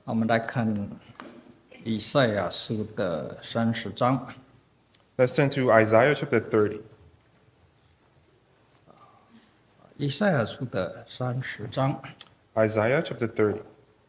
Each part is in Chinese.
我们来看以赛亚书的30章。 Let's turn to Isaiah chapter 30. 以赛亚书的30章 Isaiah chapter 30,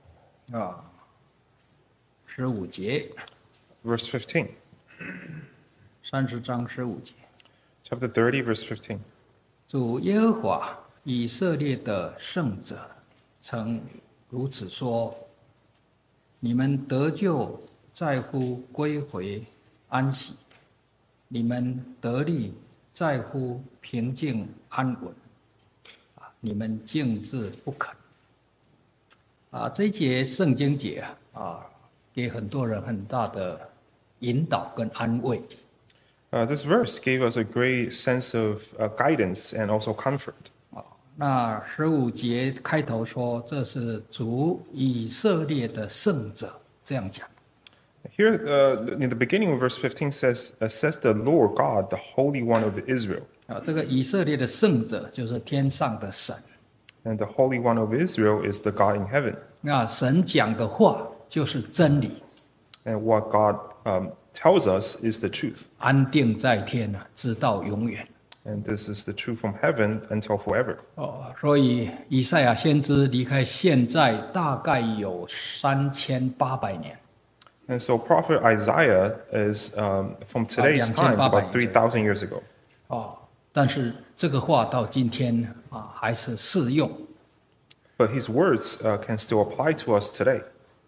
15节， verse 15. 30章15节。 Chapter 30, verse 15. 主耶和华以色列的圣者曾如此说：你们得救在乎归回安息，你们得力在乎平静安稳。你们静置不肯。这一节圣经节给很多人很大的引导跟安慰。 This verse gave us a great sense of guidance and also comfort. 那15节开头说，这是主以色列的圣者，这样讲。 Here, in the beginning of verse 15 says the Lord God, the Holy One of Israel. 这个以色列的圣者就是天上的神。 And the Holy One of Israel is the God in heaven. 那神讲的话就是真理， And what God tells us is the truth. 安定在天直到永远。 And this is the truth from heaven until forever. 所以以赛亚先知离开现在大概有3800年。 And so prophet Isaiah is from today's times about 3,000 years ago. 但是这个话到今天还是适用。 But his words can still apply to us today.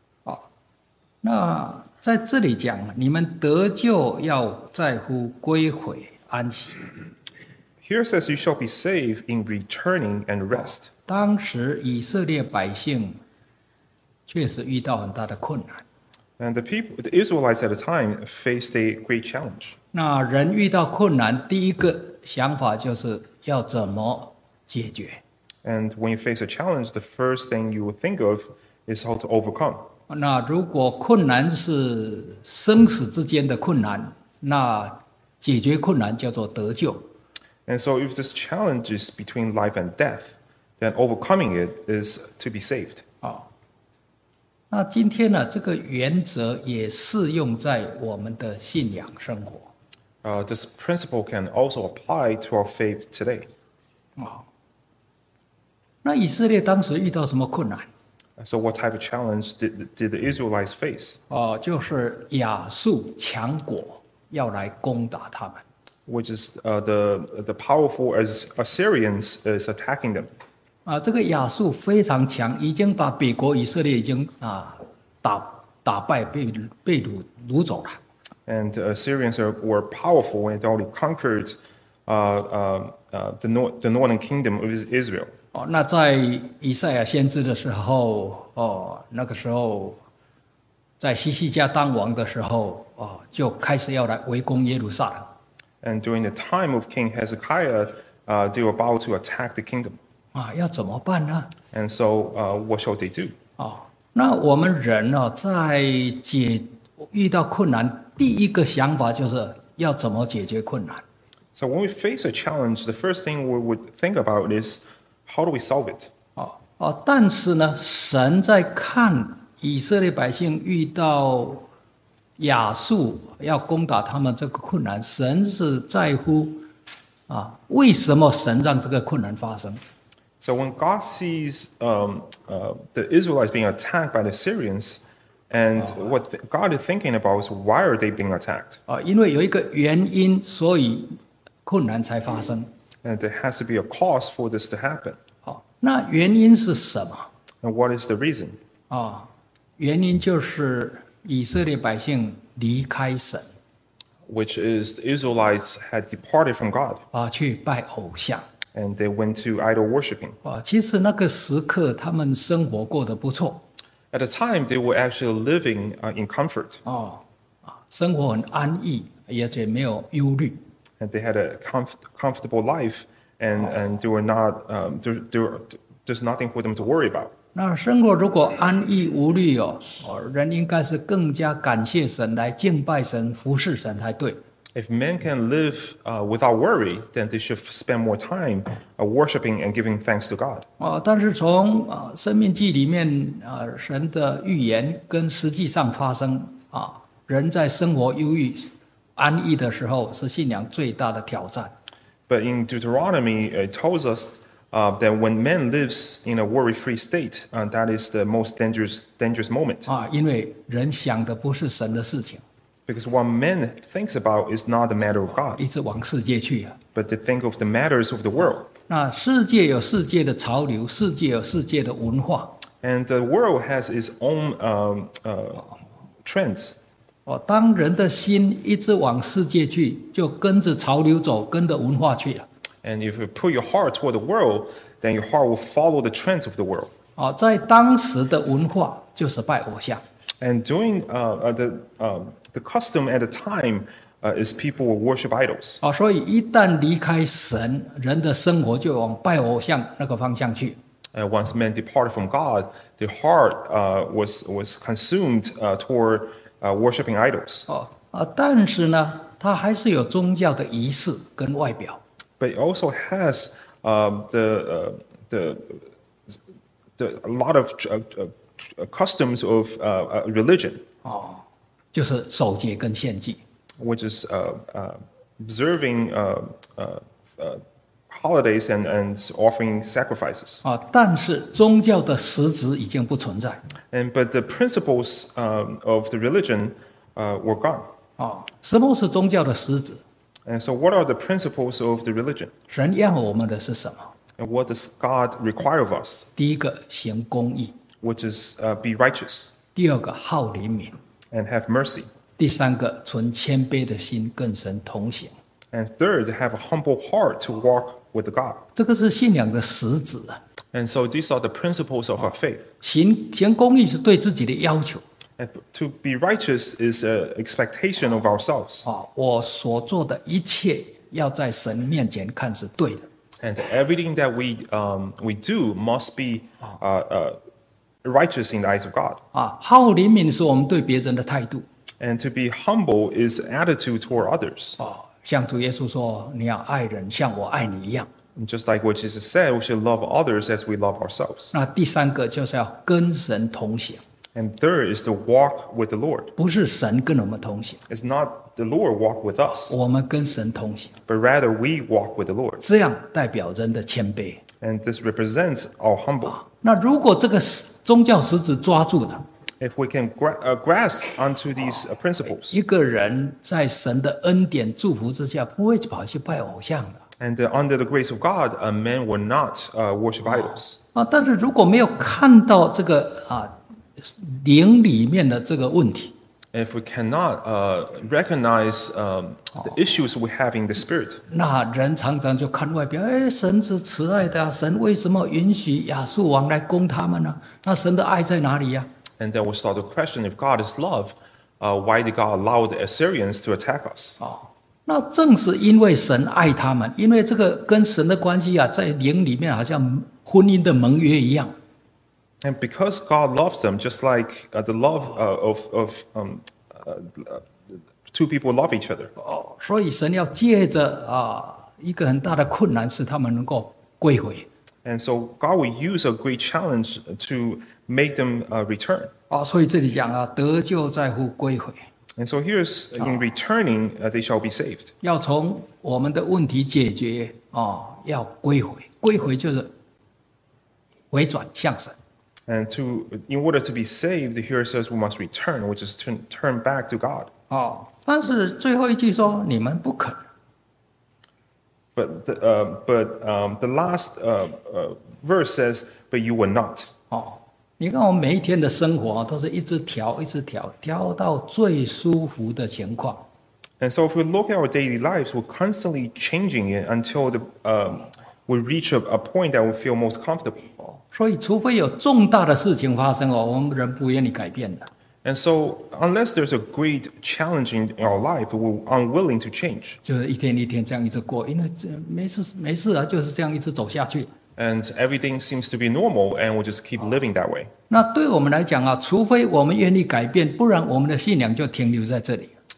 那在这里讲，你们得救要在乎归回安息。 Here says you shall be saved in returning and rest. 当时以色列百姓确实遇到很大的困难。 And the Israelites at the time faced a great challenge. 那人遇到困难，第一个想法就是要怎么解决。 And when you face a challenge, the first thing you would think of is how to overcome. 那如果困难是生死之间的困难，那解决困难叫做得救。 And so if this challenge is between life and death, then overcoming it is to be saved. 那今天呢，这个原则也适用在我们的信仰生活。 This principle can also apply to our faith today. 那以色列当时遇到什么困难？ So what type of challenge did the Israelites face? 就是亚述强国要来攻打他们。 Which is the powerful as Assyrians is attacking them. 这个亚述非常强，已经把北国以色列已经打败，被掳走了。 And the Assyrians were powerful and already conquered the northern kingdom of Israel. 那在以赛亚先知的时候，那个时候在希西家当王的时候，就开始要来围攻耶路撒冷。 And during the time of King Hezekiah, they were about to attack the kingdom. 要怎么办呢？ And so, what shall they do? 那我们人在遇到困难，第一个想法就是要怎么解决困难。 So when we face a challenge, the first thing we would think about is how do we solve it? 但是呢，神在看以色列百姓遇到亚述要攻打他们这个困难，神是在乎为什么神让这个困难发生？ So when God sees the Israelites being attacked by the Syrians, and what God is thinking about is why are they being attacked? 因为有一个原因，所以困难才发生。 And there has to be a cause for this to happen. 那原因是什么？ And what is the reason? 原因就是以色列百姓离开神， Which is the Israelites had departed from God, 去拜偶像。 and they went to idol worshiping. 其实那个时刻他们生活过得不错。 At the time, they were actually living in comfort, 生活很安逸，而且没有忧虑。 and they had a comfortable life, and they were not there's nothing for them to worry about. 那生活如果安逸无虑人应该是更加感谢神，来敬拜神、服侍神才对。 If men can live without worry, then they should spend more time worshiping and giving thanks to God. 但是从生命记里面神的预言跟实际上发生人在生活忧郁安逸的时候，是信仰最大的挑战。 But in Deuteronomy, it tells us that when man lives in a worry-free state, that is the most dangerous moment. 因为人想的不是神的事情， Because what man thinks about is not the matter of God, 一直往世界去啊。 but they think of the matters of the world. 那世界有世界的潮流，世界有世界的文化。 And the world has its own trends. 当人的心一直往世界去，就跟着潮流走，跟着文化去了。 And if you put your heart toward the world, then your heart will follow the trends of the world. 在当时的文化就是拜偶像。 And doing the custom at the time is people will worship idols. 所以一旦离开神，人的生活就往拜偶像那个方向去。 Once men departed from God, their heart was consumed toward worshiping idols. 但是呢，它还是有宗教的仪式跟外表。 But it also has a lot of customs of religion, 就是守节跟献祭。 which is observing holidays and offering sacrifices. 但是宗教的实质已经不存在。 But the principles of the religion were gone. 什么是宗教的实质？ And so, what are the principles of the religion? 神要我们的是什么？ And what does God require of us? 第一个行公义， Which is be righteous 第二个好怜悯， and have mercy. 第三个存谦卑的心跟神同行。 And third, have a humble heart to walk with God. 这个是信仰的实质啊。 And so these are the principles of our faith. 行公义是对自己的要求。 And to be righteous is an expectation of ourselves. 我所做的一切要在神面前看是对的。 And everything that we do must be righteous in the eyes of God. 好怜悯是我们对别人的态度。 And to be humble is attitude toward others. 像主耶稣说：“你要爱人，像我爱你一样。” And just like what Jesus said, we should love others as we love ourselves. 那第三个就是要跟神同行， And third is to walk with the Lord. 不是神跟我们同行， It's not the Lord walk with us, 我们跟神同行， but rather we walk with the Lord. 这样代表人的谦卑。 And this represents our humble. 那如果这个宗教实质抓住了， If we can grasp onto these principles, 一个人在神的恩典祝福之下，不会跑去拜偶像的。 and under the grace of God, men will not worship idols. 但是如果没有看到这个灵里面的这个问题， If we cannot recognize the issues we have in the spirit, 那人常常就看外表，神是慈爱的神为什么允许亚述王来攻他们呢？那神的爱在哪里呀？ and then we'll start to question if God is love, why did God allow the Assyrians to attack us? 那正是因为神爱他们，因为这个跟神的关系在灵里面好像婚姻的盟约一样。 And because God loves them, just like the love of two people love each other. 所以神要借着一个很大的困难，使他们能够归回。 And so God will use a great challenge to make them return. 所以这里讲得救在乎归回， And so here's in returning, they shall be saved. 要从我们的问题解决要归回，归回就是回转向神。 And in order to be saved, here it says we must return, which is to turn back to God. 但是最后一句说你们不肯。 But the last verse says, "But you will not." 你看我们每一天的生活都是一直调，一直调，调到最舒服的情况。 And so if we look at our daily lives, we're constantly changing it until we reach a point that we feel most comfortable. 所以，除非有重大的事情发生我们人不愿意改变的。 And so unless there's a great challenge in our life, we're unwilling to change. 就是一天一天这样一直过，因为没事啊，就是这样一直走下去。 And everything seems to be normal, and we'll just keep living that way. 那对我们来讲除非我们愿意改变，不然我们的信仰就停留在这里。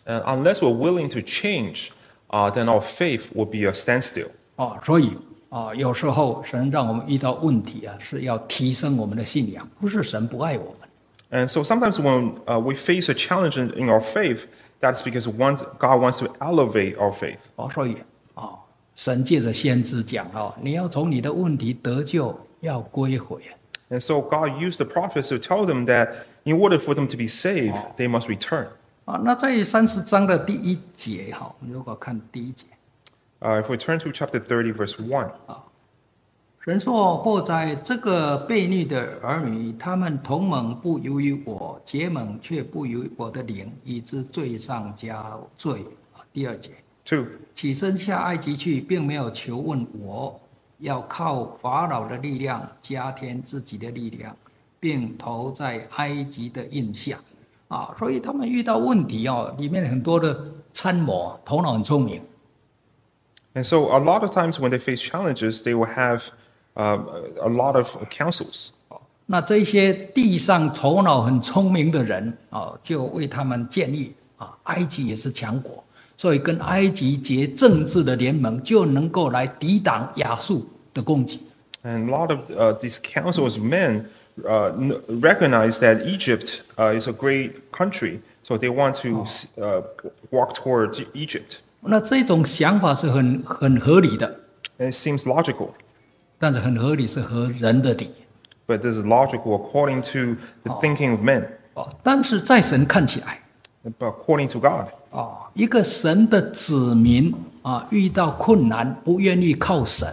Unless we're willing to change, then our faith will be a standstill. 所以有时候神让我们遇到问题是要提升我们的信仰，不是神不爱我们。 And so sometimes when we face a challenge in our faith, that's because God wants to elevate our faith. 所以神借着先知讲你要从你的问题得救，要归回。 And so God used the prophets to tell them that in order for them to be saved, they must return. 那在30章的第1节我们如果看第1节。 If we turn to chapter 30, verse 1. 神说：或在这个悖逆的儿女，他们同盟不由于我，结盟却不由于我的灵，以致罪上加罪。第2节。 2. 起身下埃及去，并没有求问我，要靠法老的力量加添自己的力量，并投在埃及的印下。所以他们遇到问题里面很多的参谋，头脑很聪明。 And so a lot of times when they face challenges, they will have a lot of counsels. 那这些地上头脑很聪明的人就为他们建议埃及也是强国，所以跟埃及结政治的联盟，就能够来抵挡亚述的攻击。 And a lot of these councils of men recognize that Egypt is a great country, so they want to walk toward Egypt. 那这种想法是很合理的。 And it seems logical. 但是很合理是合人的理。 But this is logical according to the thinking of men. 但是在神看起来 But according to God. 一个神的子民遇到困难不愿意靠神。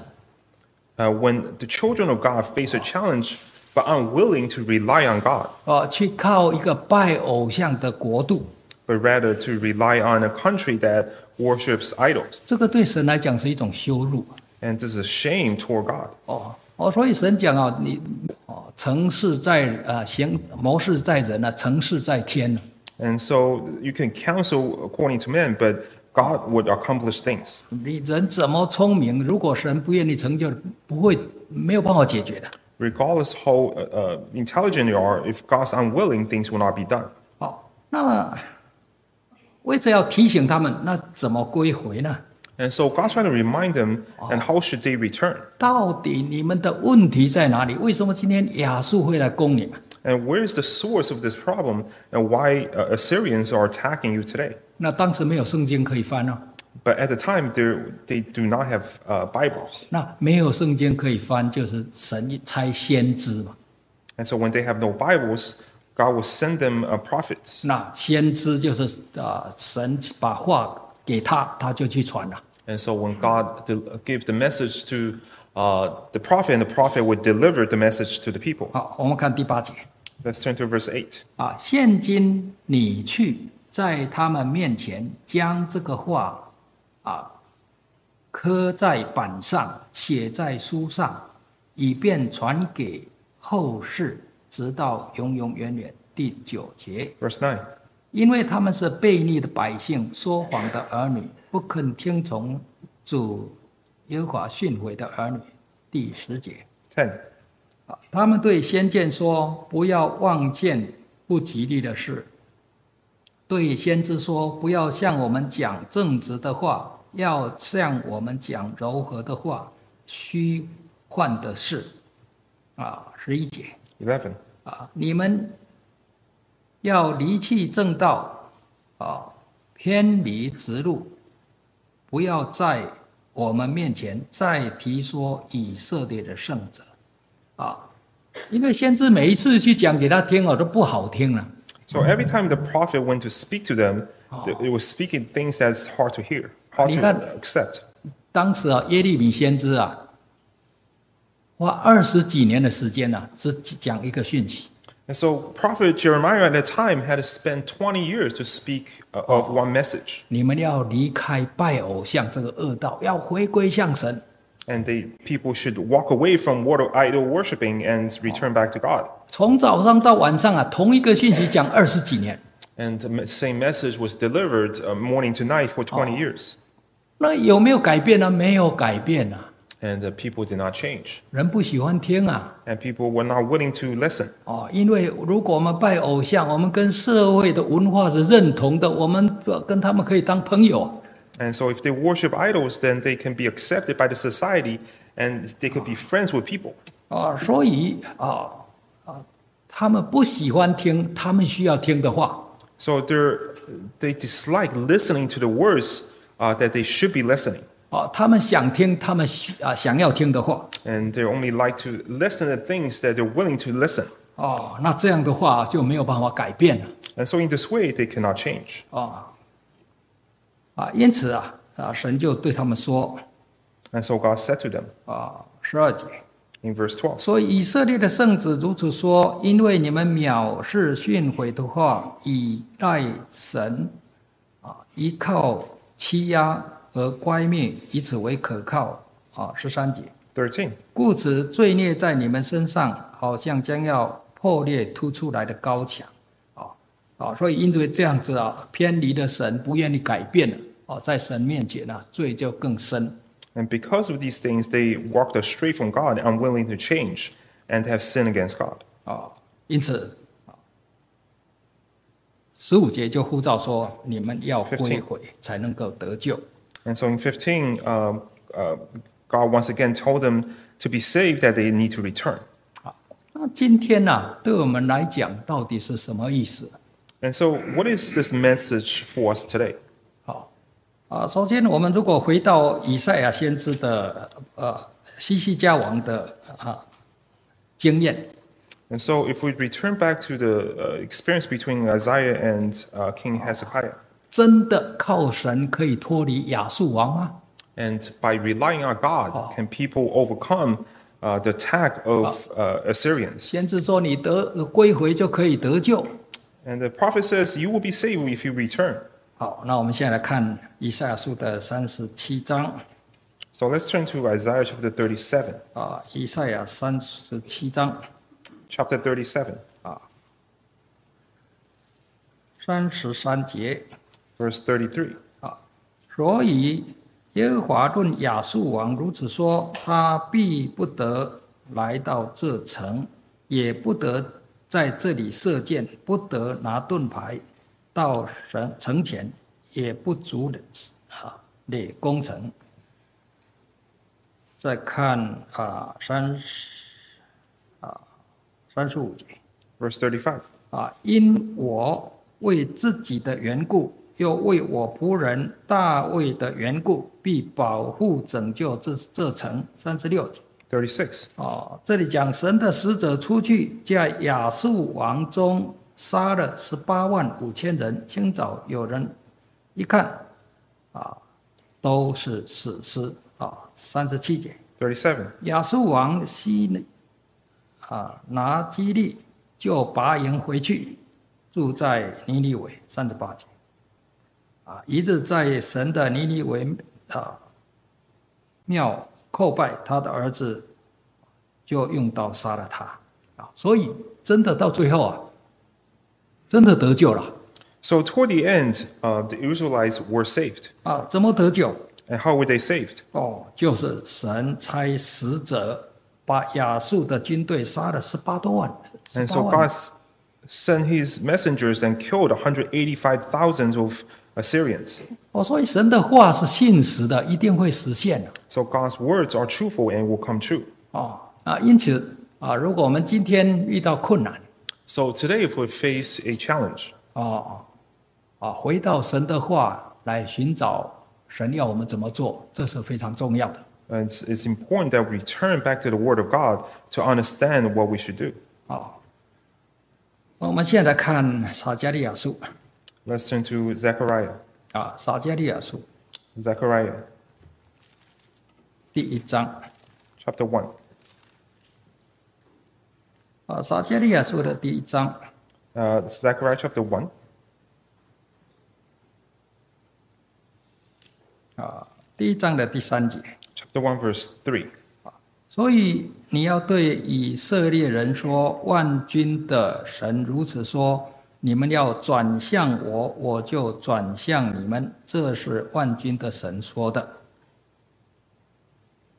When the children of God face a challenge but unwilling to rely on God. 去靠一个拜偶像的国度。 But rather to rely on a country that worships idols. 这个对神来讲是一种羞辱。 And this is a shame toward God. 所以神讲你成事在谋事在人成事在天。 And so you can counsel according to men, but God would accomplish things. 你人怎么聪明，如果神不愿意成就，没有办法解决的。 Regardless how intelligent you are, if God's unwilling, things will not be done. 那为着要提醒他们，那怎么归回呢？ And so God's trying to remind them, and how should they return? 到底你们的问题在哪里？为什么今天亚述会来攻你们？ And where is the source of this problem, and why Assyrians are attacking you today? 那当时没有圣经可以翻 But at the time, they do not have Bibles. 那没有圣经可以翻，就是神差先知嘛。 And so when they have no Bibles, God will send them prophets. 那先知就是神把话给他，他就去传了。 And so when God gives the message to the prophet, and the prophet would deliver the message to the people. 好，我们看第8节。 Let's turn to verse 8. 现今你去在他们面前将这个话刻在板上，写在书上，以便传给后世，直到永永远远。第9节。 Verse 9. 因为他们是悖逆的百姓，说谎的儿女，不肯听从主耶和华训诲的儿女。第10节。 10. 他们对先见说：“不要望见不吉利的事。”对先知说：“不要向我们讲正直的话，要向我们讲柔和的话，虚幻的事。”11节。 11. 你们要离弃正道，偏离直路，不要在我们面前再提说以色列的圣者。因为先知每一次去讲给他听都不好听了。 So every time the prophet went to speak to them, it was speaking things that's hard to hear, hard to accept. 当时耶利米先知花20几年的时间只讲一个讯息。 And so prophet Jeremiah at that time had to spend 20 years to speak of one message. 你们要离开拜偶像这个恶道，要回归向神。 And people should walk away from idol worshiping and return back to God. 从早上到晚上同一个讯息讲20几年。 And the same message was delivered morning to night for 20 years. 那有没有改变呢？没有改变 And the people did not change. 人不喜欢听啊。 And people were not willing to listen. 因为如果我们拜偶像，我们跟社会的文化是认同的，我们跟他们可以当朋友。 And so if they worship idols, then they can be accepted by the society and they could be friends with people. 所以他们不喜欢听他们需要听的话。 So they dislike listening to the words that they should be listening. 他们想听他们想要听的话。 And they only like to listen to things that they're willing to listen. 那这样的话就没有办法改变了。 And so in this way, they cannot change. 因此神就对他们说 And so God said to them ，12节。 in verse 12. 所以以色列的圣子如此说：因为你们藐视训诲的话，倚赖神，依靠欺压和乖灭，以此为可靠。13节。 13. 故此罪孽在你们身上，好像将要破裂突出来的高墙。所以因为这样子偏离了神，不愿意改变了。在神面前罪就更深。 And because of these things, they walked astray from God, unwilling to change, and have sinned against God. 因此15节就呼召说：你们要归回，才能够得救。 And so in 15, God once again told them to be saved, that they need to return. 那今天对我们来讲到底是什么意思？ And so, what is this message for us today? 首先我们如果回到以赛亚先知的西西家王的经验。 And so, if we return back to the experience between Isaiah and King Hezekiah, 真的靠神可以脱离亚述王吗？ and by relying on God, can people overcome the attack of Assyrians? 先知说你归回就可以得救。 And the prophet says, you will be saved if you return. 好，那我们现在来看以赛亚书的37章。 So let's turn to Isaiah chapter 37. 以赛亚37章 Chapter 37, 33节。 verse 33. 所以耶和华论亚述王如此说：他必不得来到这城，也不得在这里射箭，不得拿盾牌到城前，也不足垒攻城。再看35节。 Verse 35. 因我为自己的缘故，又为我仆人大卫的缘故，必保护拯救这城。36节。 36. 这里讲神的使者出去，在亚述王中杀了185000人。清早有人一看，都是死尸。37节。 37. 亚述王拿基利就拔营回去，住在尼尼微。38节。一日在神的尼尼微庙叩拜，他的儿子就用刀杀了他。所以真的到最后真的得救了。 So toward the end, the Israelites were saved. 怎么得救？ And how were they saved? 就是神差使者把亚述的军队杀了18多万。 And so God sent his messengers and killed 185,000 of Assyrians. 所以神的话是信实的，一定会实现的。 So God's words are truthful and will come true. 因此如果我们今天遇到困难， So today, if we face a challenge, 回到神的话来寻找神要我们怎么做，这是非常重要的。 and it's important that we return back to the Word of God to understand what we should do. 我们现在看撒迦利亚书。 Let's turn to Zechariah. 撒迦利亚书 Zechariah, 第1章。 chapter 1. 撒迦利亚书的第1章。 Zechariah chapter 1. 第1章的第3节。 Chapter 1, verse 3. 所以你要对以色列人说：万军的神如此说，你们要转向我，我就转向你们。这是万军的神说的。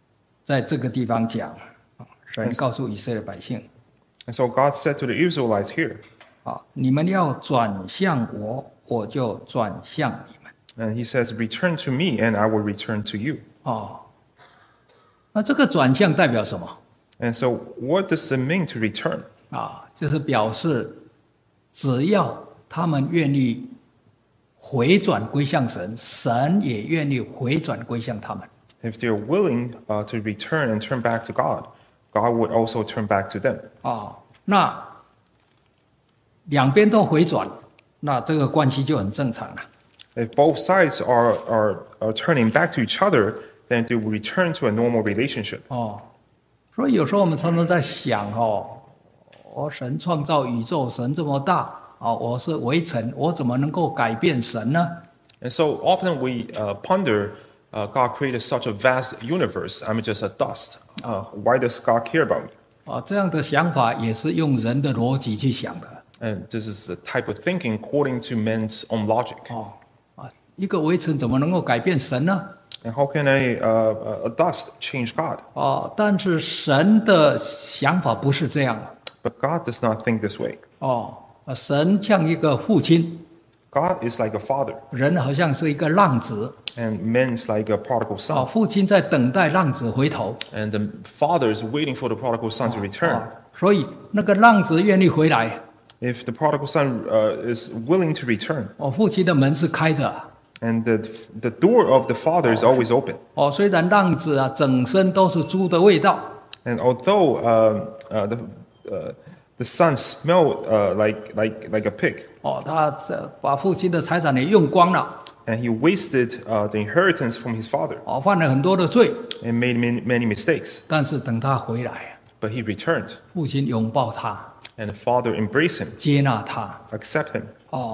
在这个地方讲，神告诉以色列百姓 And so God said to the Israelites here, 你们要转向我，我就转向你们。 and He says, "Return to me, and I will return to you." 那这个转向代表什么？ And so, what does it mean to return? 就是表示只要他们愿意回转归向神，神也愿意回转归向他们。 If they're willing to return and turn back to God, God would also turn back to them. 那两边都回转，那这个关系就很正常了。 If both sides are turning back to each other, then they will return to a normal relationship. 所以有时候我们常常在想神创造宇宙，神这么大我是微尘，我怎么能够改变神呢？ And so often we ponder, God created such a vast universe. I'm just a dust. Why does God care about me? 这样的想法也是用人的逻辑去想的。 And this is a type of thinking according to men's own logic. 一个微尘怎么能够改变神呢？ And how can a dust change God? 但是神的想法不是这样的。 But God does not think this way. 神像一个父亲， God is like a father, 人好像是一个浪子， and man is like a prodigal son. 父亲在等待浪子回头， And the father is waiting for the prodigal son to return. 所以那个浪子愿意回来， If the prodigal son is willing to return, 父亲的门是开着。 and the door of the father is always open. 虽然浪子整身都是猪的味道， And although the son smelled like a pig, 他把父亲的财产也用光了， and he wasted the inheritance from his father 犯了很多的罪， and made many mistakes. 但是等他回来， But he returned, 父亲拥抱他， and the father embraced him, 接纳他， accept him,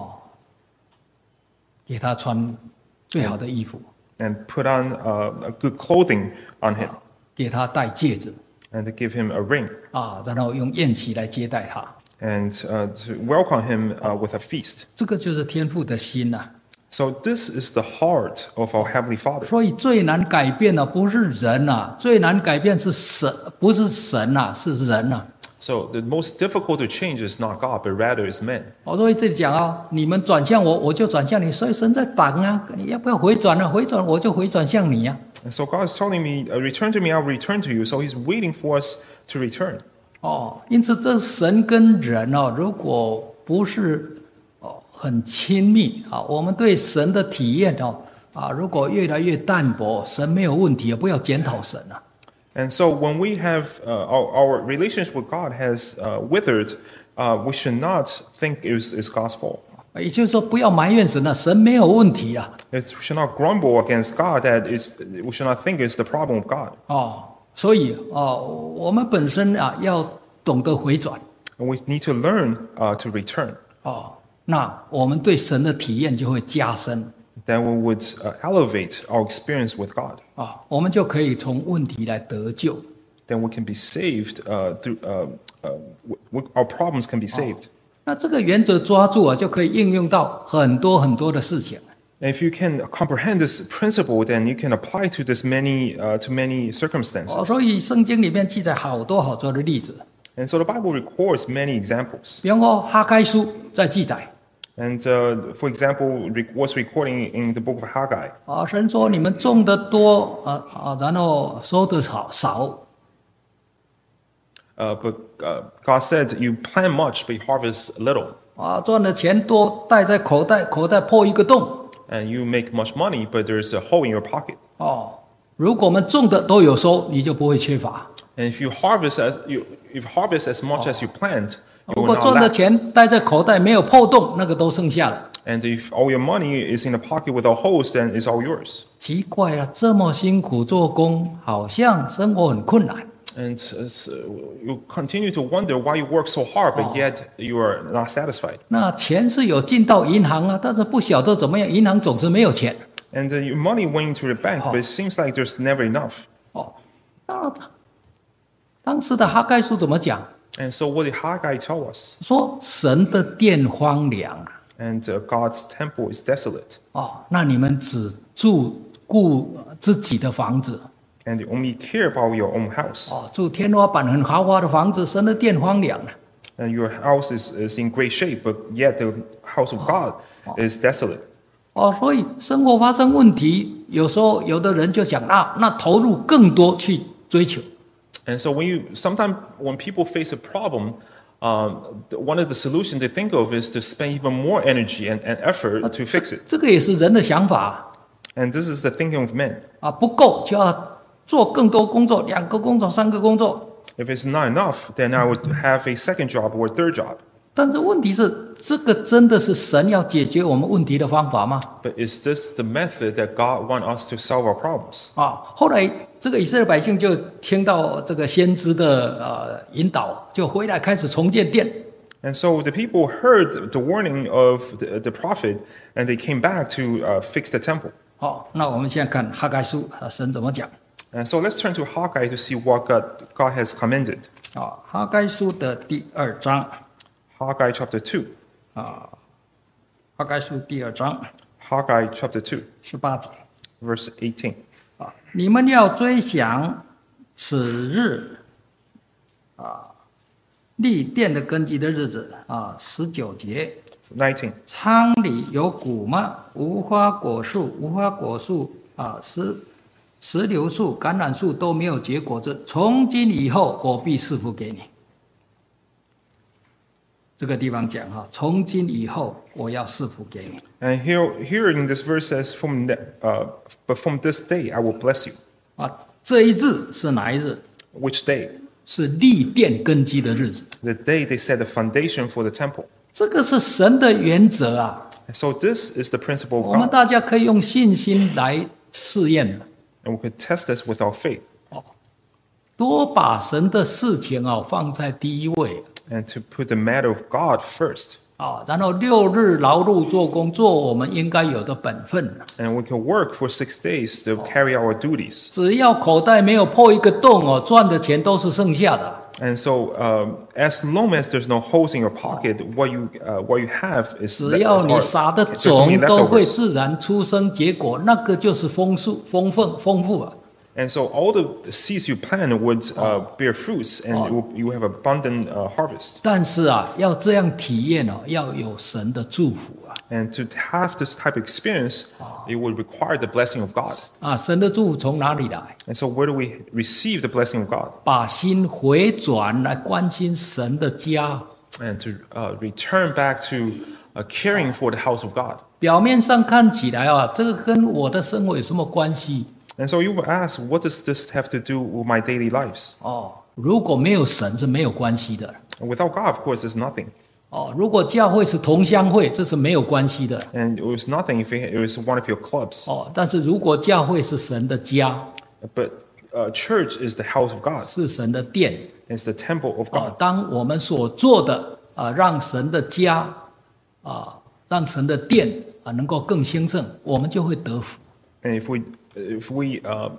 给他穿最好的衣服， and put on a good clothing on him, 给他戴戒指， and to give him a ring, 然后用宴席来接待他。 and to welcome him with a feast. 这个就是天父的心呐。 So this is the heart of our Heavenly Father. 所以最难改变的不是人呐，最难改变是神，不是神呐，是人呐。 So the most difficult to change is not God, but rather is man. 所以这里讲你们转向我，我就转向你。所以神在等你要不要回转呢？回转我就回转向你呀。 And so God is telling me, return to me, I'll return to you. So He's waiting for us to return. 因此这神跟人如果不是很亲密我们对神的体验如果越来越淡薄，神没有问题，不要检讨神啊。 And so when we have our relationship with God has withered, we should not think it's God's fault. 也就是说，不要埋怨神神没有问题啊。 We should not grumble against God. We should not think it's the problem of God. 所以我们本身要懂得回转。 And we need to learn to return. 那我们对神的体验就会加深。 Then we would elevate our experience with God. 我们就可以从问题来得救。 Then we can be saved through our problems can be saved. 那这个原则抓住就可以应用到很多很多的事情。 And if you can comprehend this principle, then you can apply to this to many circumstances. 所以圣经里面记载好多好多的例子。 And so the Bible records many examples. 比方说哈该书在记载。 And for example, what's recording in the book of Haggai. 神说你们种的多然后收的少。 But God said, you plant much, but you harvest little. 赚的钱多，带在口袋，口袋破一个洞。 And you make much money, but there's a hole in your pocket. 如果我们种的都有收，你就不会缺乏。 And if you harvest as much as you plant, you 如 will 果 not 赚的 lack. 钱带在口袋没有破洞，那个都剩下了。 And if all your money is in the pocket without holes, then it's all yours. 奇怪了，这么辛苦做工，好像生活很困难。 And you continue to wonder why you work so hard, but yet you are not satisfied. 那钱是有进到银行但是不晓得怎么样，银行总是没有钱。 And your money went into the bank, but it seems like there's never enough. 那当时的哈该书怎么讲？ And so what did Haggai tell us? 说神的殿荒凉 And God's temple is desolate. 那你们只顾自己的房子。 and you only care about your own house. 住天花板很豪华的房子，神的殿荒凉了。 And your house is in great shape, but yet the house of God is desolate. 所以生活发生问题，有时候有的人就想那投入更多去追求。 And so sometimes when people face a problem, one of the solutions they think of is to spend even more energy and effort to fix it. 这个也是人的想法。 And this is the thinking of men. 不够就要做更多工作，2个工作、3个工作。 If it's not enough, then I would have a second job or a third job. 但是问题是，这个真的是神要解决我们问题的方法吗？ But is this the method that God wants us to solve our problems? 后来这个以色列百姓就听到这个先知的引导，就回来开始重建殿。 And so the people heard the warning of the prophet, and they came back to fix the temple. 那我们现在看哈该书，神怎么讲？ And so let's turn to Haggai to see what God has commanded. 哈该书的第2章。 Haggai chapter 2. 哈该书第2章 Haggai chapter 2, 18节。 verse 18. 你们要追想此日立殿的根基的日子19节。 19. 仓里有谷吗？无花果树，石榴树、橄榄树都没有结果子。从今以后，我必赐福给你。这个地方讲从今以后我要赐福给你。 And here in this verse says, but from this day I will bless you. 这一日是哪一日？ Which day? 是立殿根基的日子。 The day they set the foundation for the temple. 这个是神的原则 And so this is the principle of 我们 God. 大家可以用信心来试验。 And we could test this with our faith. 多把神的事情放在第一位。 And to put the matter of God first. 然后6日劳碌做工，做我们应该有的本分。 And we can work for 6 days to carry our duties. 只要口袋没有破一个洞赚的钱都是剩下的。 And so, as long as there's no holes in your pocket, what you have is 只要你撒的 there's 种 only 都会 leftovers. 自然出生结果，那个就是丰富。 And so, all the seeds you plant would bear fruits, and you have abundant harvest. 但是要这样体验要有神的祝福 And to have this type of experience, it would require the blessing of God. 神的祝福从哪里来？ And so, where do we receive the blessing of God? 把心回转来关心神的家。 And to return back to caring for the house of God. 表面上看起来这个跟我的生活有什么关系？ And so you will ask, what does this have to do with my daily lives? 如果没有神是没有关系的。 And without God, of course, there's nothing. 如果教会是同乡会，这是没有关系的。 And it was nothing if it was one of your clubs. 但是如果教会是神的家， But church is the house of God. 是神的殿， It's the temple of God. 当我们所做的让神的家让神的殿能够更兴盛，我们就会得福。 And if we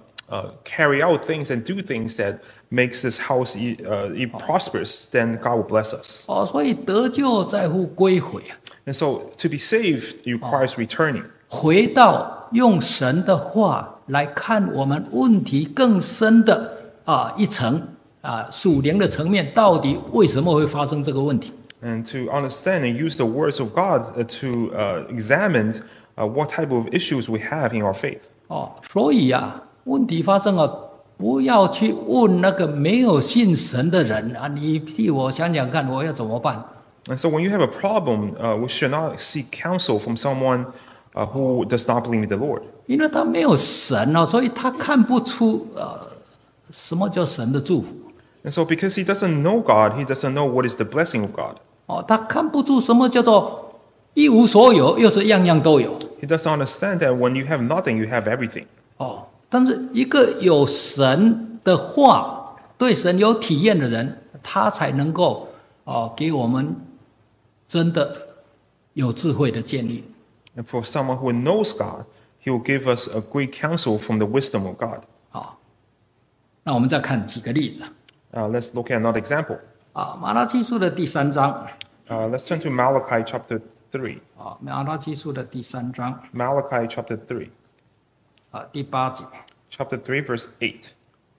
carry out things and do things that makes this house prosperous, then God will bless us. 所以得救在乎归回 And so to be saved requires returning. 回到用神的话来看我们问题更深的一层属灵的层面，到底为什么会发生这个问题？ And to understand and use the words of God to examine what type of issues we have in our faith. 所以问题发生不要去问那个没有信神的人你替我想想看，我要怎么办？ And so when you have a problem, we should not seek counsel from someone who does not believe in the Lord. 因为他没有神所以他看不出什么叫神的祝福。 And so because he doesn't know God, he doesn't know what is the blessing of God. 他看不出什么叫做一无所有，又是样样都有。 He doesn't understand that when you have nothing, you have everything. 但是一个有神的话，对神有体验的人，他才能够给我们真的有智慧的建议。 And for someone who knows God, he will give us a great counsel from the wisdom of God. 那我们再看几个例子。 Let's look at another example. 马拉基书的第3章。 Let's turn to Malachi chapter 3. 马拉基书的第3章。 Malachi chapter 3. 第8节。 chapter 3, verse 8.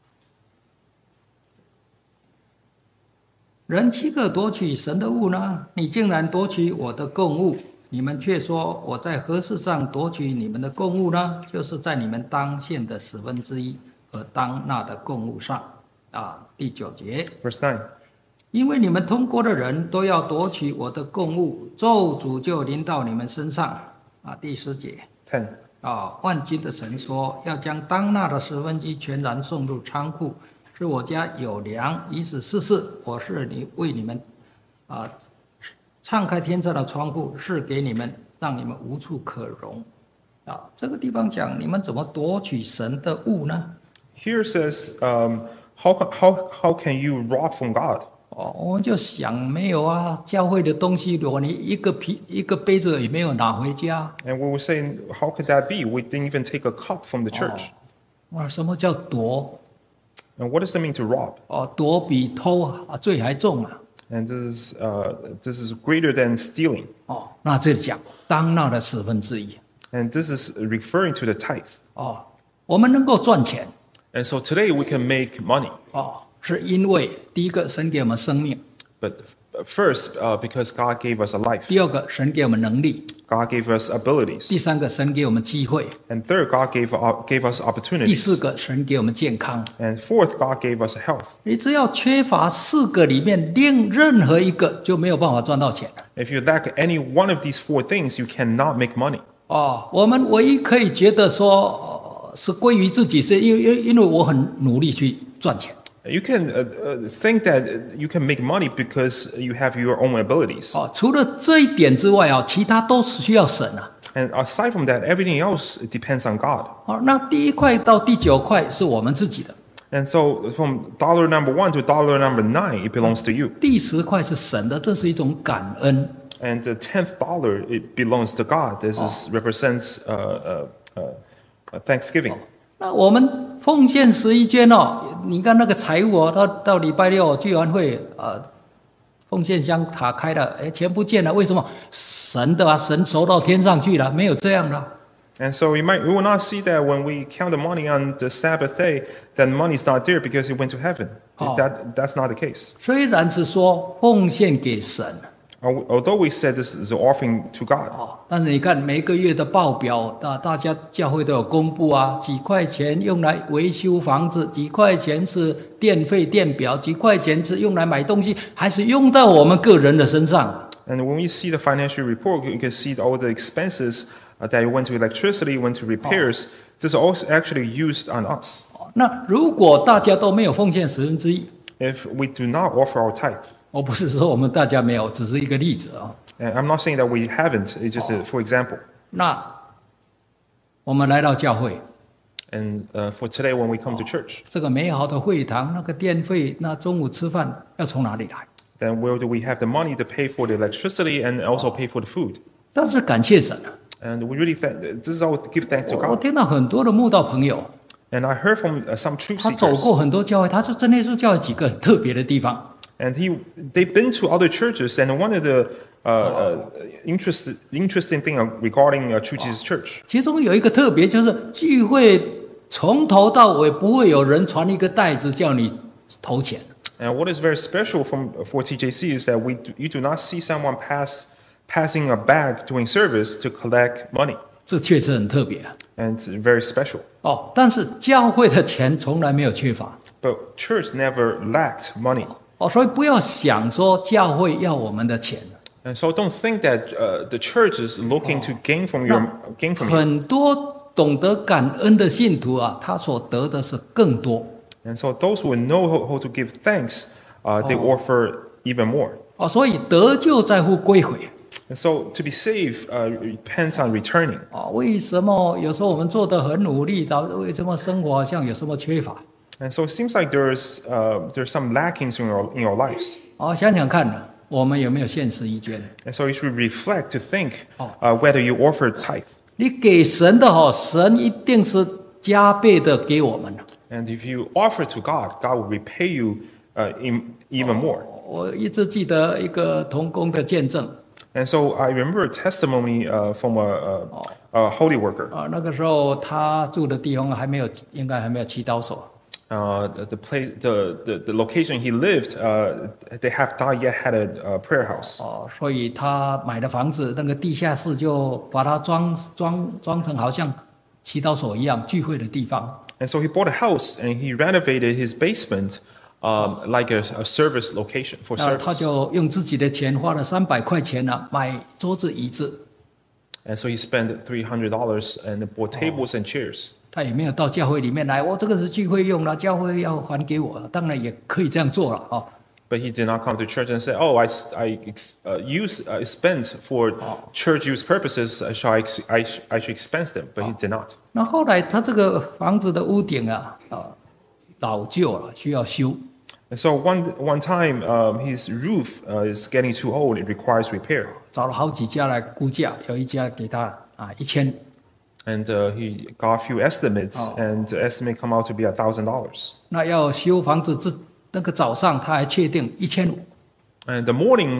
人岂可夺取神的物呢？你竟然夺取我的供物，你们却说我在何事上夺取你们的供物呢？就是在你们当献的1/10和当纳的供物上。第9节， Verse 9. 因为你们通国的人都要夺取我的供物，咒诅就临到你们身上。第10节， 10. 万军的神说，要将当纳的1/10全然送入仓库，使我家有粮，以此试试我是为你们敞开天上的窗户，是给你们，让你们无处可容。这个地方讲你们怎么夺取神的物呢？ Here says, how can you rob from God? 我们就想没有啊，教会的东西，如果你一个杯子也没有拿回家， And we were saying, how could that be? We didn't even take a cup from the church. 什么叫夺？ And what does it mean to rob? 夺比偷罪还重啊！ And this is greater than stealing. 那这里讲当纳的1/10。 And this is referring to the tithe. 我们能够赚钱， And so today we can make money. 是因为第一个神给我们生命， But first, because God gave us a life. 第二个神给我们能力， God gave us abilities. 第三个神给我们机会， And third, God gave us 第 opportunities. 四个神给我们健康。 And fourth, God gave us health. 你只要缺乏4个里面任何一个，就没有办法赚到钱了。 If you lack any one of these four things, you cannot make money. 我们唯一可以觉得说是归于自己，是因为我很努力去赚钱。 You can think that you can make money because you have your own abilities. 除了这一点之外其他都是需要神啊。 And aside from that, everything else depends on God. 那第1块到第9块是我们自己的， And so from dollar number 1 to dollar number 9, it belongs to you. 第10块是神的，这是一种感恩。 And the 10th dollar, it belongs to God. This represents Thanksgiving. 那我们奉献11捐你看那个财务到礼拜6聚完会奉献箱打开了，钱不见了，为什么？神的神收到天上去了，没有这样的。 And so we will not see that when we count the money on the Sabbath day, that money is not there because it went to heaven. That's not the case. 虽然是说奉献给神， Although we said this is an offering to God. 但是你看每个月的报表，大家教会都有公布几块钱用来维修房子，几块钱是电费电表，几块钱是用来买东西，还是用到我们个人的身上。 And when we see the financial report, you can see all the expenses that went to electricity, went to repairs. This is also actually used on us. 那如果大家都没有奉献1/10， If we do not offer our tithe, 我不是说我们大家没有，只是一个例子 and I'm not saying that we haven't, it's just for example. 那我们来到教会， And for today, when we come to church, 这个美好的会堂，那个电费，那中午吃饭要从哪里来？ then where do we have the money to pay for the electricity and also pay for the food? 但是感谢神 And we really this is how we give thanks to 我 God. 听到很多的慕道朋友， And I heard from some truth 他走 seekers, 过很多教会，他说真耶稣教会几个很特别的地方。 and they've been to other churches, and one of the interesting thing regarding True Jesus Church. 其中有一个特别，就是聚会从头到尾不会有人传一个袋子叫你投钱。 And what is very special for TJC is that you do not see someone passing a bag during service to collect money. 这确实很特别 And it's very special. 但是教会的钱从来没有缺乏 But church never lacked money. 所以不要想说教会要我们的钱。 And so don't think that the church is looking to gain from you. 很多懂得感恩的信徒他所得的是更多。 And so those who know how to give thanks, they offer even more. 所以得救在乎归回。 And so to be saved depends on returning. 为什么有时候我们做得很努力，为什么生活好像有什么缺乏？ And so it seems like there's some lackings in your lives. 想想看，我们有没有献11捐？ And so you should reflect to think whether you offer tithe. 你给神的神一定是加倍的给我们。 And if you offer to God, God will repay you even more. 我一直记得一个同工的见证。 And so I remember a testimony from a holy worker. 那个时候他住的地方应该还没有祈祷所。 The location he lived, they have not yet had a prayer house. 所以他买的房子那个地下室就把它装成好像祈祷所一样聚会的地方。 And so he bought a house and he renovated his basement like a service location for 那他 service. 就用自己的钱花了300块钱买桌子椅子。 And so he spent $300 and bought tables and chairs. 他也没有到教会里面来，我这个是聚会用的，教会要还给我，当然也可以这样做了。 But he did not come to church and say, "Oh, I spent for church use purposes. I should expense them." But he did not. 那后来他这个房子的屋顶老旧了，需要修。 And so one time, his roof is getting too old. It requires repair. 找了好几家来估价，有一家给他1000。 And he got a few estimates, and the estimate come out to be $1,000. 那要修房子那个早上他还确定1500。 And the morning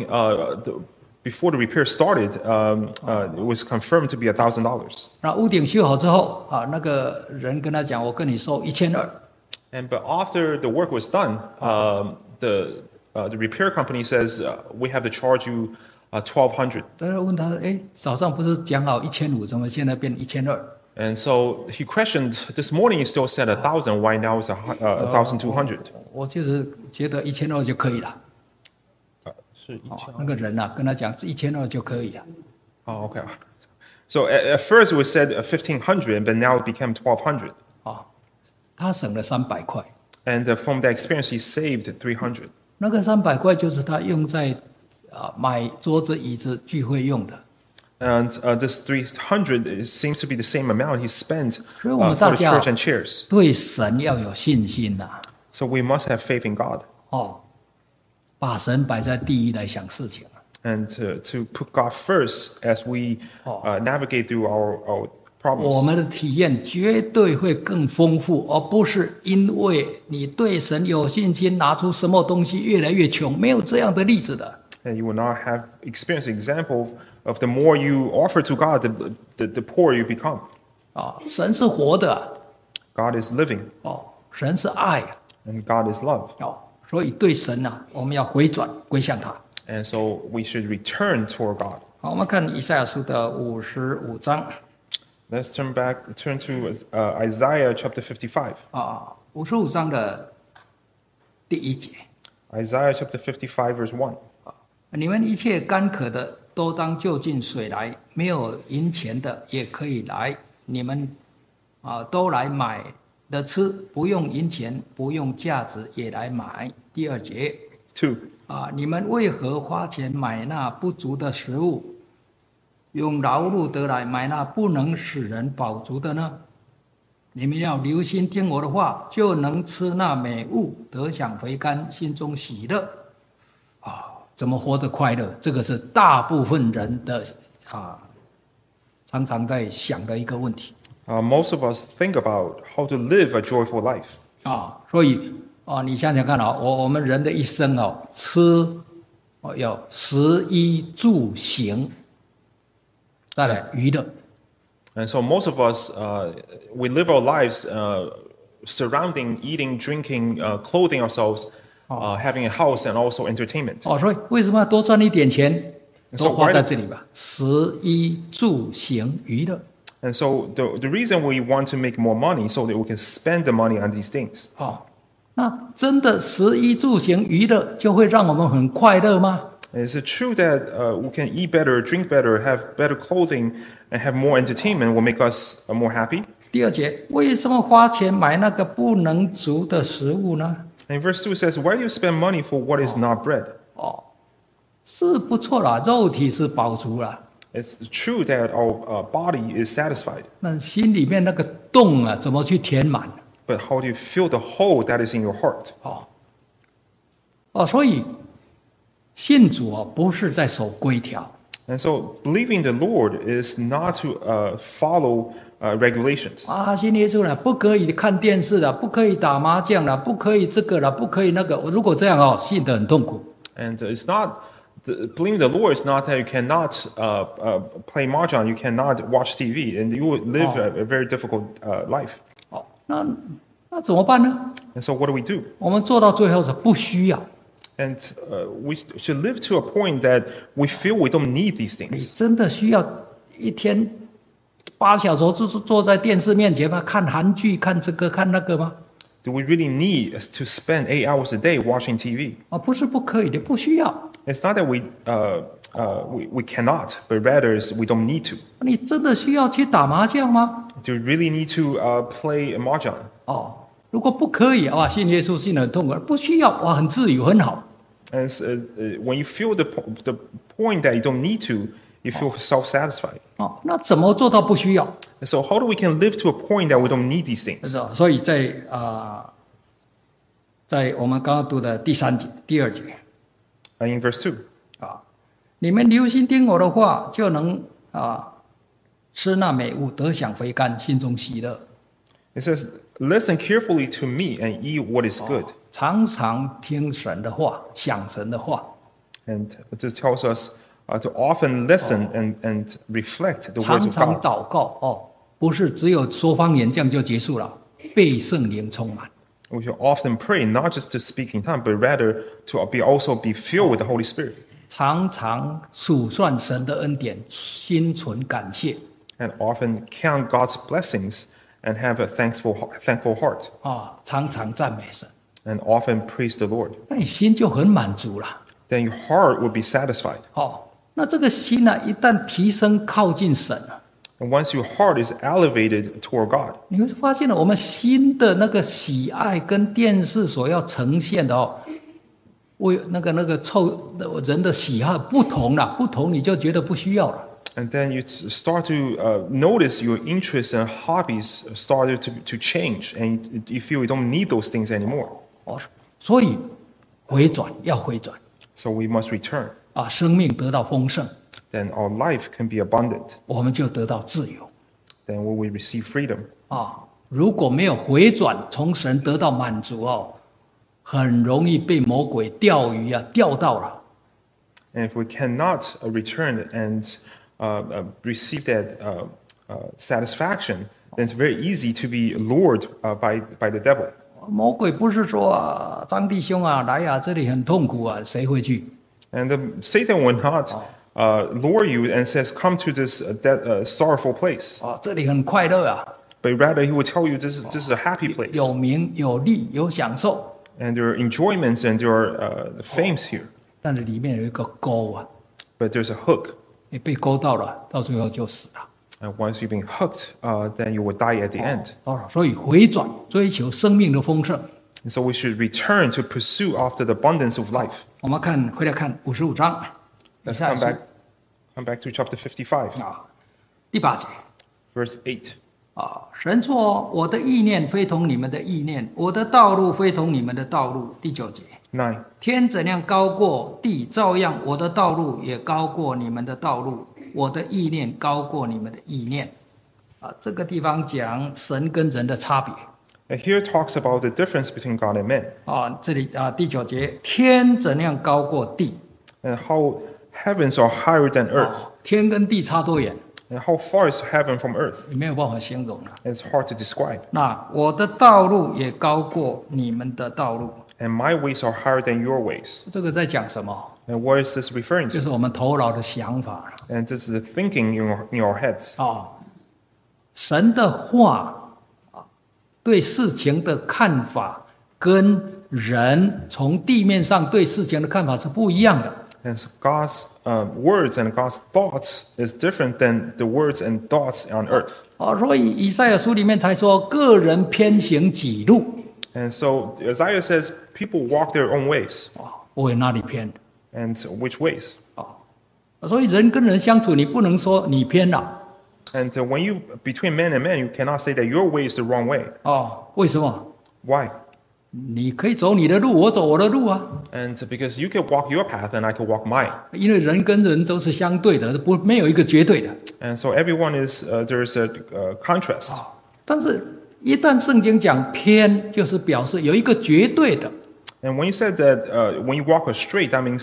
before the repair started, it was confirmed to be $1,000. 那屋顶修好之后那个人跟他讲，我跟你收1200。 But after the work was done, the repair company says we have to charge you $1,200. 他问他，早上不是讲好1500，怎么现在变1200？ And so he questioned, this morning you still said 1,000, why now it's 1,200? 我就是觉得1200就可以了。那个人跟他讲1200就可以了。 Oh, okay. So at first it was said 1,500, but now it became 1,200. 他省了300块。 And from that experience, he saved 300. 那个300块就是他用在买桌子椅子聚会用的。 And this 300 seems to be the same amount he spent 所以我们 for 大 the 家 church and chairs. 对神要有信心呐。 So we must have faith in God 把神摆在第一来想事情。 and to put God first as we navigate through our 我 problems. 们的体验绝对会更丰富，而不是因为你对神有信心，拿出什么东西越来越穷，没有这样的例子的。 And you will not have experienced example of the more you offer to God, the poorer you become. 神是活的 God is living 神是爱 and God is love. 所以对神我们要回转归向他。 And so we should return toward God. 好，我们看以赛亚书的55章 Let's turn to Isaiah chapter 55. 55章的第1节。 Isaiah chapter 55 verse 1. 你们一切干渴的都当就近水来，没有银钱的也可以来，你们都来买的吃，不用银钱，不用价值也来买。第2节 2. 你们为何花钱买那不足的食物，用劳碌得来买那不能使人饱足的呢？你们要留心听我的话，就能吃那美物，得享肥甘，心中喜乐。怎么活得快乐？这个是大部分人的常常在想的一个问题。 Most of us think about how to live a joyful life. 所以你想想看我们人的一生吃要食衣住行，再来娱乐。 And so most of us, we live our lives surrounding eating, drinking, clothing ourselves, having a house, and also entertainment. 所以为什么要多赚一点钱， So 都花在这里吧？食衣住行娱乐。 And so the reason we want to make more money so that we can spend the money on these things. 那真的食衣住行娱乐就会让我们很快乐吗？ Is it true that we can eat better, drink better, have better clothing, and have more entertainment will make us more happy? 第2节，为什么花钱买那个不能足的食物呢？ And verse 2 says, why do you spend money for what is not bread? 是不错啦，肉体是饱足啦， It's true that our body is satisfied, 那心里面那个洞怎么去填满？ but how do you fill the hole that is in your heart? 所以信主不是在守规条， And so believing the Lord is not to follow regulations. 信耶稣了，不可以看电视了，不可以打麻将了，不可以这个了，不可以那个。如果这样信得很痛苦。 And it's not believing the Lord is not that you cannot play mahjong, you cannot watch TV, and you will live a very difficult life. 哦，那怎么办呢？ And so what do? 我们做到最后是不需要。 And we should live to a point that we feel we don't need these 你 things. 真的需要一天8小时坐在电视面前吗？看韩剧、看这个看那个吗？ Do we really need to spend 8 hours a day watching TV? 啊，不是不可以的，不需要。 It's not that we cannot, but rather is we don't need to. 你真的需要去打麻将吗？ Do we really need to play mahjong? 哦，如果不可以，哇，信耶稣信得很痛苦，不需要，哇，很自由，很好。 And when you feel the point that you don't need to, you feel self-satisfied. 哦，那怎么做到不需要？ And so how do we can live to a point that we don't need these things? 是吧？所以在我们刚刚读的第3节、第2节 In verse 2. 啊，你们留心听我的话，就能吃那美物，得享肥甘，心中喜乐。 It says, "Listen carefully to me and eat what is good." 常常听神的话，想神的话， And this tells us to often listen and reflect the 常 words of 常 God. 祷告哦，不是只有说方言这样就结束了，被圣灵充满。 We should often pray, not just to speak in tongues, but rather to also be filled with the Holy Spirit. 常常数算神的恩典，心存感谢 And often count God's blessings and have a thankful heart. 啊，常常赞美神， And often praise the Lord. 那你心就很满足了。 Then your heart will be satisfied. 哦，那这个心呢、一旦提升靠近神了， And once your heart is elevated toward God, 你会发现呢，我们心的那个喜爱跟电视所要呈现的哦，为那个人的喜好不同了，不同你就觉得不需要了。 and then you start to notice your interests and hobbies started to change, and you feel you don't need those things anymore. 哦，所以要回转 So we must return. 啊，生命得到丰盛， Then our life can be abundant. 我们就得到自由 Then we will receive freedom. 啊。如果没有回转，从神得到满足哦，很容易被魔鬼钓鱼啊，钓到了。 And if we cannot return and receive that satisfaction, then it's very easy to be lured by the devil. 魔鬼不是说张弟兄啊，来啊，这里很痛苦啊，谁会去？ And Satan will not lure you and says, "Come to this sorrowful place." 哦，这里很快乐啊， But rather, he will tell you this is a happy place, 有名有利有享受， and there are enjoyments and there are fames here. 但是里面有一个钩啊， But there's a hook, 你被勾到了，到最后就死了。 and once you've been hooked, then you will die at the end. 哦，所以回转追求生命的丰盛。 And so we should return to pursue after the abundance of life. 我们回来看55章，以 Let's 赛亚 come 书 back to chapter 55, 啊，第8节 verse 8. 啊，神说：“我的意念非同你们的意念，我的道路非同你们的道路。”第9节， 9. 天怎样高过地，照样我的道路也高过你们的道路，我的意念高过你们的意念。啊，这个地方讲神跟人的差别。 And here talks about the difference between God and man, 啊，这里啊第9节，天怎样高过地？ and how heavens are higher than earth, 天跟地差多远？ and how far is heaven from earth. 你没有办法形容了。 It's hard to describe. 那我的道路也高过你们的道路， And my ways are higher than your ways. 这个在讲什么？ And what is this referring 就 to? 是我们头脑的想法 And this is the thinking in our heads. 啊。神的话啊，对事情的看法跟人从地面上对事情的看法是不一样的。 And so God's words and God's thoughts is different than the words and thoughts on earth. 哦，所以以赛亚书里面才说，个人偏行己路。 And so Isaiah says people walk their own ways. 哦，我哪里偏？ And which ways? 哦，所以人跟人相处，你不能说你偏了。 And when you between man and man, you cannot say that your way is the wrong way. 哦，为什么？ Why? 你可以走你的路，我走我的路啊。 And because you can walk your path and I can walk mine. 因为人跟人都是相对的，没有一个绝对的。 And so everyone is there's a contrast. 但是，一旦圣经讲偏，就是表示有一个绝对的。 And when you said that when you walk straight, that means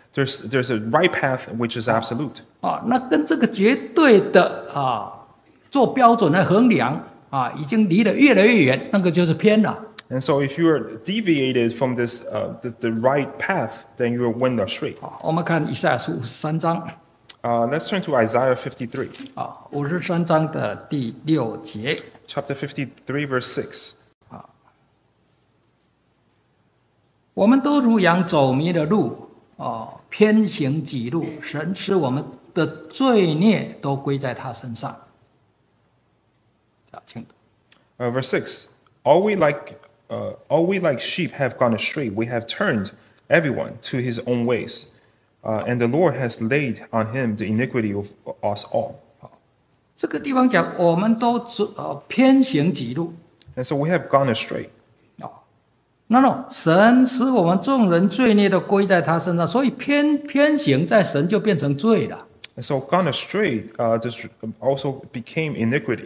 There's a right path which is absolute. 那跟这个绝对的做标准来衡量已经离得越来越远，那个就是偏了。 And so if you are deviated from this the right path, then you are went astray. 我们看以赛亚书53章。 Let's turn to Isaiah 53. 53章的第6节。 Chapter 53, verse 6. 我们都如羊走迷了路，偏行己路，神使我们的罪孽都归在他身上。请读。 Verse 6. All we like sheep have gone astray. We have turned everyone to his own ways. And the Lord has laid on him the iniquity of us all. 这个地方讲，我们都偏行己路。 And so we have gone astray. 神使我们众人罪孽都归在他身上，所以偏行在神就变成罪了。 And so gone astray this also became iniquity.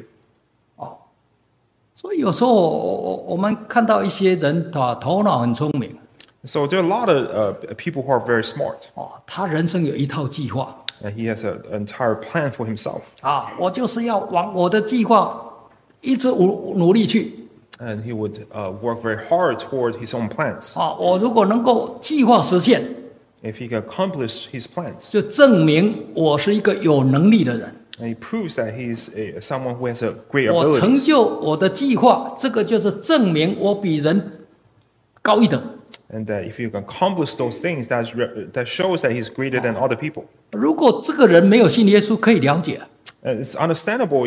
所以有时候我们看到一些人头脑很聪明。 So there are a lot of people who are very smart. 他人生有一套计划。 And he has an entire plan for himself. 我就是要往我的计划一直努力去。 And he would work very hard toward his own plans. 我如果能够计划实现 If he can accomplish his plans, 就证明我是一个有能力的人。 and he proves that he is someone who has a great 我成 ability. 就我的计划，这个就是证明我比人高一等。 And that if you can accomplish those things, that shows that he's greater than other people. 如果这个人没有信耶稣，可以了解。 It's understandable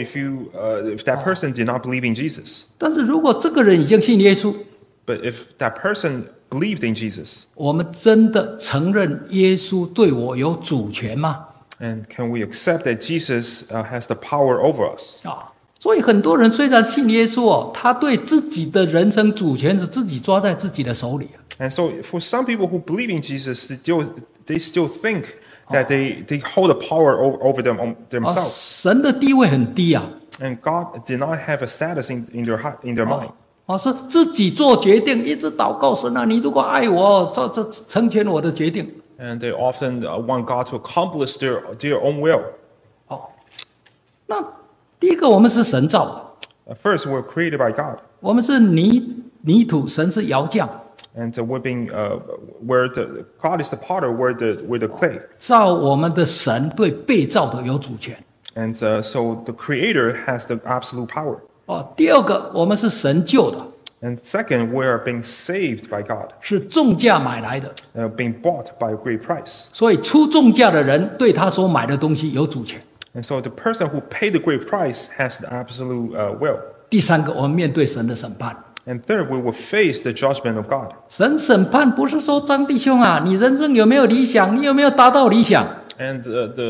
if that person did not believe in Jesus. 但是如果这个人已经信耶稣， But if that person believed in Jesus, 我们真的承认耶稣对我有主权吗？ and can we accept that Jesus has the power over us? 所以很多人虽然信耶稣他对自己的人生主权是自己抓在自己的手里。 And so for some people who believe in Jesus, they still think that they hold the power over themselves. 神的地位很低啊。 And God did not have a status in their mind. 是自己做决定，一直祷告神啊，你如果爱我，这成全我的决定。 And they often want God to accomplish their own will. 那第一个，我们是神造的， First, we're created by God. 我们是泥土，神是窑匠。 And we're being where God is the potter, we're the clay. 造我们的神对被造的有主权。 And so the Creator has the absolute power. 第二个，我们是神救的， And second, we are being saved by God, 是重价买来的， being bought by a great price. 所以出重价的人对他所买的东西有主权。 And so the person who paid the great price has the absolute will. 第三个，我们面对神的审判。 And third, we will face the judgment of God. 神审判不是说张弟兄啊，你人生有没有理想？你有没有达到理想？ And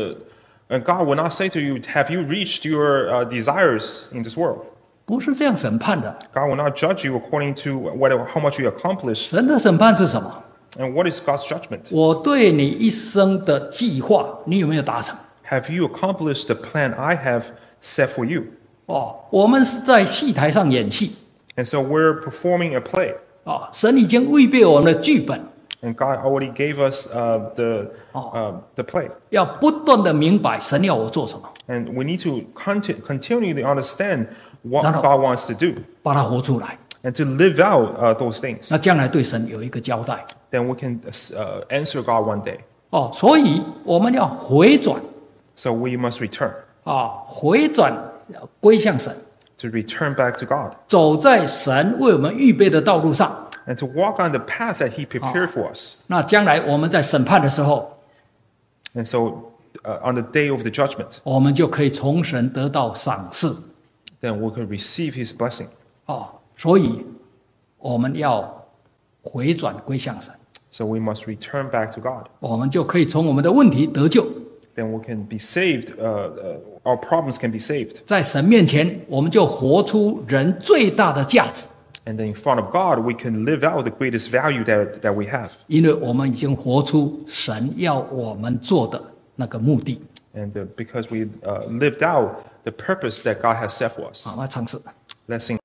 God will not say to you, "Have you reached your desires in this world?" 不是这样审判的。 God will not judge you according to how much you accomplish. 神的审判是什么？ And what is God's judgment? 我对你一生的计划，你有没有达成？ Have you accomplished the plan I have set for you? 我们是在戏台上演戏。 And so we're performing a play. 神已经预备我们的剧本， And God already gave us the play. 要不断的明白神要我做什么， And we need to continually understand what 然后 God wants to do 把它活出来。 and to live out those things. 那将来对神有一个交代。 Then we can answer God one day. 所以我们要回转， So we must return 回转归向神， to return back to God 走在神为我们预备的道路上。 and to walk on the path that He prepared for us. 那将来我们在审判的时候， And so on the day of the judgment, 我们就可以从神得到赏赐。 then we can receive His blessing. 所以我们要回转归向神， So we must return back to God. 我们就可以从我们的问题得救。 Then we can be saved. Our problems can be saved. 在神面前，我们就活出人最大的价值， And then in front of God, we can live out the greatest value that we have. 因为我们已经活出神要我们做的那个目的。 And because we lived out the purpose that God has set for us. 我们尝试。 Let's sing